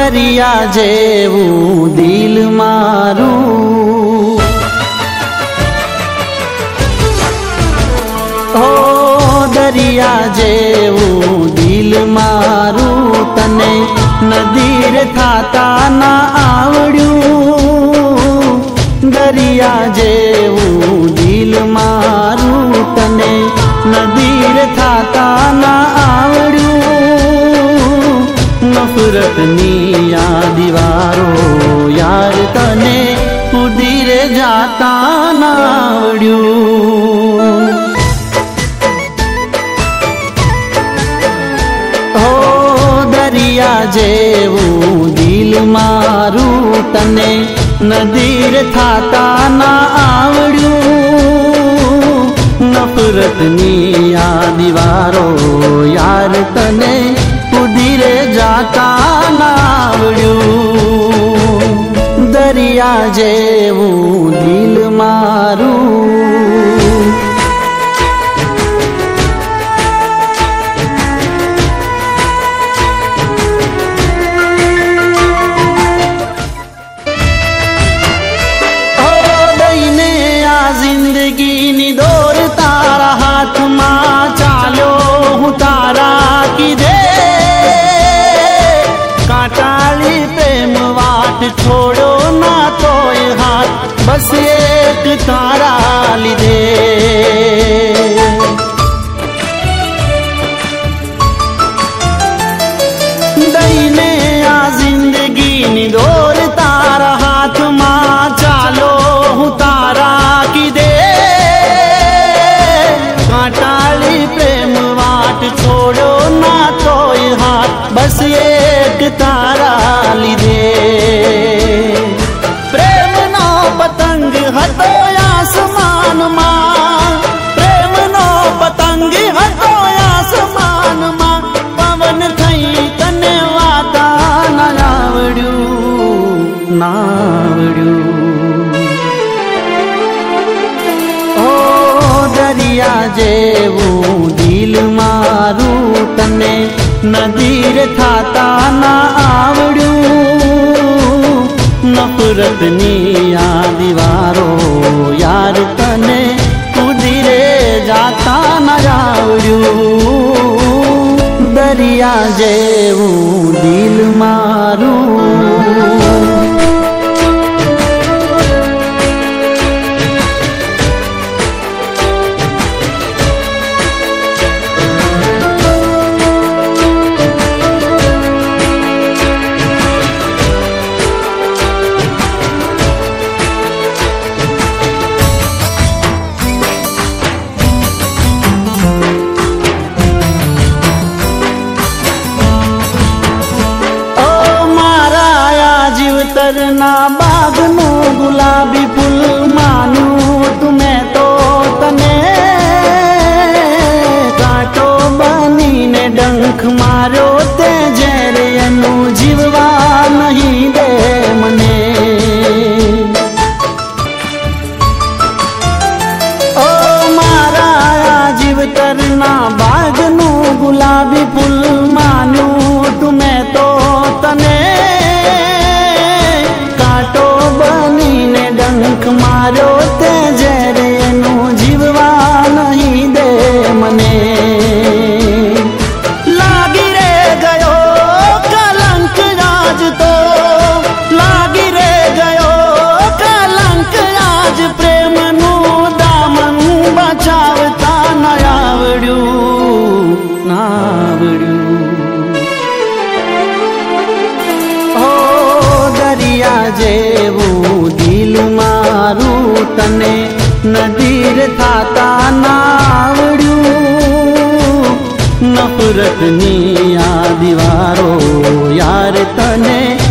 દરિયા જેવું દિલ મારું, ઓ દરિયા જેવું દિલ મારું, તને નદીર થાતા ના આવડ્યું. દરિયા જેવું દિલ મારું, તને નદીર થાતા ના આવડ્યું. નફરતની આ દીવારો યાર તને ઉદીરે જાતા ના આવડ્યું. દરિયા જેવું દિલ મારું, તને નદીર થાતા ના આવડ્યું. નફરતની આ દીવારો યાર તને ઉદીરે જાતા ના આવડ્યું. દરિયા જેવું દિલ મારું. જિંદગીની દોર તારા હાથમાં, ચાલ્યો હું તારા કીધે. કાંટાળી પ્રેમ વાટ છોડો ના તોય હાથ, બસ એક તારા લીધે. દઈને આ જિંદગીની દોર તારા હાથમાં, ચાલો હું તારા કીધે. કાંટાળી પ્રેમ વાટ છોડો ના તોય હાથ, બસ એક તારા લીધે. પ્રેમનો પતંગ હતો આસમાનમાં, પ્રેમનો પતંગ હતો આસમાનમાં, પવન થઈ તને વાતા ના આવડ્યું, ના આવડ્યું. ઓ દરિયા જેવું દિલ મારું, તને નદીર થાતા ના આવડ્યું. નફરતની આ દીવારો યાર તને ઉદીરે જાતા ના આવડ્યું. દરિયા જેવું દિલ મારું. જીવતરના બાગનું ગુલાબી ફૂલ માનું તુમે તો તને. કાંટો બનીને ડંખ માર્યો તે ઝેર, એનું જીવવા નહીં દે મને. ઓ મારા જીવતરના બાગનું ગુલાબી ફૂલ માનું તુમે તો તને. ડંખ માર્યો તે ઝેર, એનું જીવવા નહીં દે મને. લાગી રે ગયો કલંક આજ તો, લાગી રે ગયો કલંક આજ. પ્રેમનું દામન બચાવતા ના આવડ્યું, ના આવડ્યું. ઓ દરિયા જેવું દિલ મારું, તને નદીર થાતા ના આવડ્યું. નફરતની આ દીવારો યાર તને